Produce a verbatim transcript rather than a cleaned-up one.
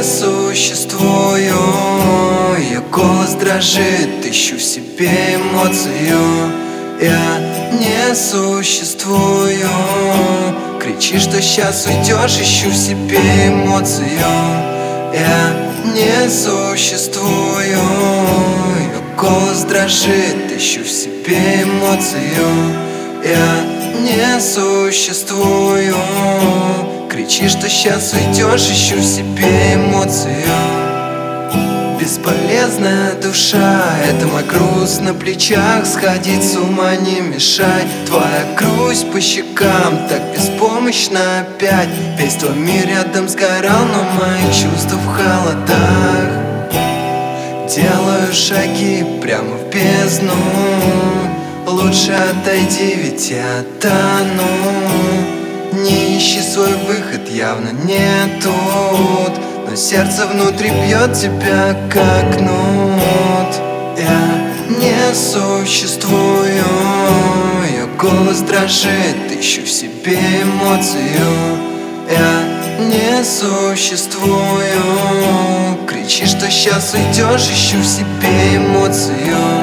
не существую. Ее голос дрожит, ищу в себе эмоцию. Я не существую. Кричи, что сейчас уйдешь, ищу в себе эмоцию. Я не существую. Ее голос дрожит, ищу в себе эмоцию. Я не существую. Кричи, что сейчас уйдешь, ищу в себе эмоцию. Бесполезная душа, это мой груз на плечах. Сходить с ума не мешай. Твоя грусть по щекам так беспомощна опять. Весь твой мир рядом сгорал, но мои чувства в холодах. Делаю шаги прямо в бездну. Лучше отойди, ведь я тону. Не ищи свой выход, явно не тут. Но сердце внутри бьет тебя как кнут. Я не существую. Ее голос дрожит, ищу в себе эмоцию. Я не существую. Кричи, что сейчас уйдешь, ищу в себе эмоцию.